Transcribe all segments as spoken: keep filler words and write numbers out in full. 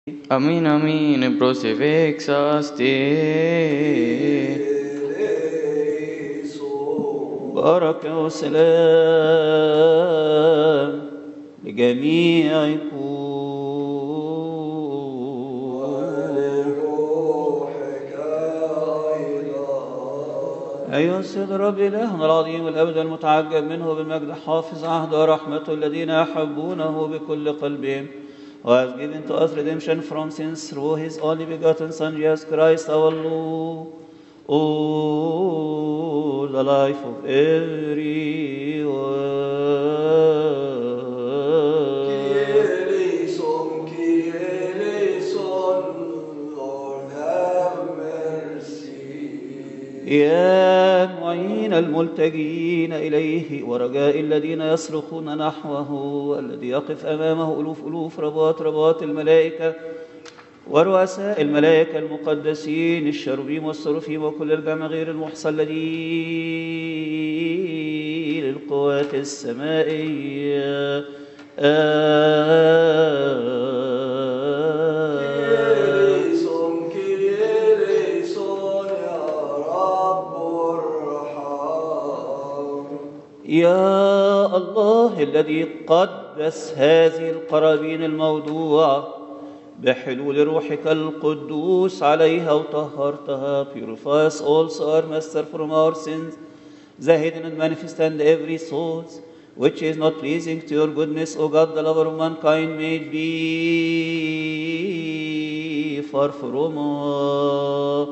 Amin, amin, prosevexaste. بركة وسلام لجميعكم ولروحك أيضا. أيها السيد الرب إلهنا العظيم الأبد المتعجب منه بالمجد حافظ عهد ورحمته الذين يحبونه بكل قلبهم, who has given to us redemption from sins through his only begotten Son Jesus Christ our Lord, oh, the life of everyone. Kyrie, Kyrie, Lord have mercy. يا معين الملتجين إليه ورجاء الذين يصرخون نحوه, الذي يقف أمامه ألوف ألوف رباط رباط الملائكة ورؤساء الملائكة المقدسين الشروبيم والسرافيم وكل الجمع غير المحصى الذي للقوات السمائية. Kyrie, Kyrie, يا رب ارحم. يا الله الذي قدس هذه القرابين الموضوعة بحلول روحك القدوس عليها وطهرتها, purify us also, our Master, from our sins, the hidden and manifest, and every soul which is not pleasing to your goodness, O God, the lover of mankind, may it be far from us.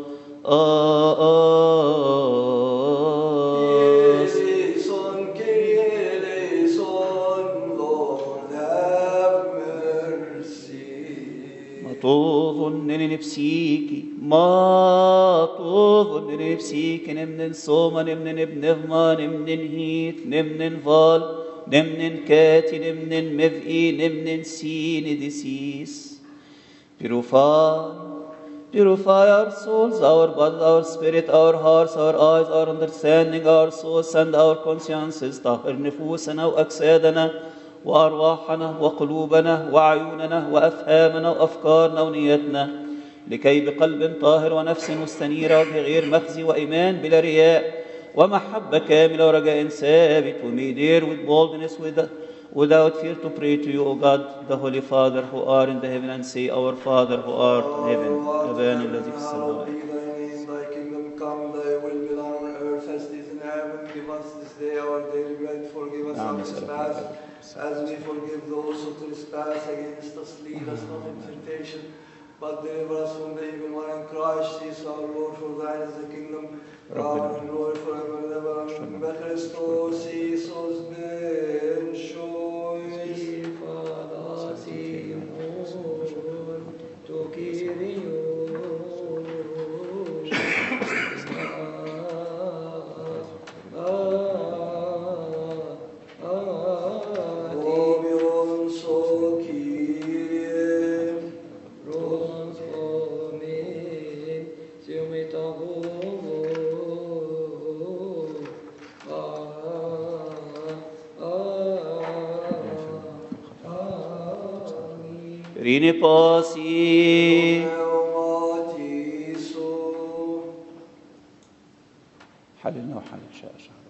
تظن نفسيكي ما تظن نفسيك نمن صوما نمن ابنغما نمن هيت نمن فال نمن كاتي نمن مفئي نمن سين ديسيس. Purify, purify our souls, our bodies, our spirit, our hearts, our eyes, our understanding, our souls and our consciences. طهر نفوسنا وأجسادنا وأرواحنا وقلوبنا وعيوننا وأفهامنا وأفكارنا ونيتنا, لكي بقلب طاهر ونفس مستنيرة وبغير مخزي وإيمان بلا رياء ومحبة كاملة ورجاء ثابت, we may dare with boldness with, without fear to pray to you, O God, the Holy Father, who are in the heaven, and say, Our Father, who art in heaven, أبانا الذي في السماوات. Thy kingdom come, thy will be done on earth as it is in heaven. Give us this day our daily bread. Forgive us our trespasses, as we forgive those who trespass against us. Lead us not into temptation, but deliver us from the evil one. And Christ Jesus our Lord, for thine is the kingdom, power, and glory forever and ever. Amen. Christos Iisus ben shois fadasimon to Kyrios. Rine pasi حللنا وحل شاء شهر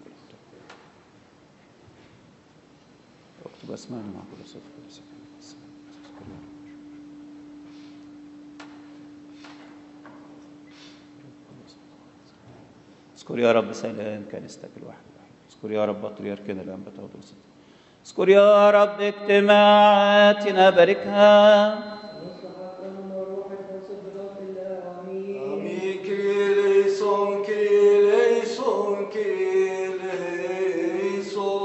اكتب اسمائنا مع كل صف كل سكن. اذكر يا رب سلام كنيستك الواحد الواحد. اذكر يا رب بطريركنا الانبياء والرسل. اذكر يا رب اجتماعاتنا باركها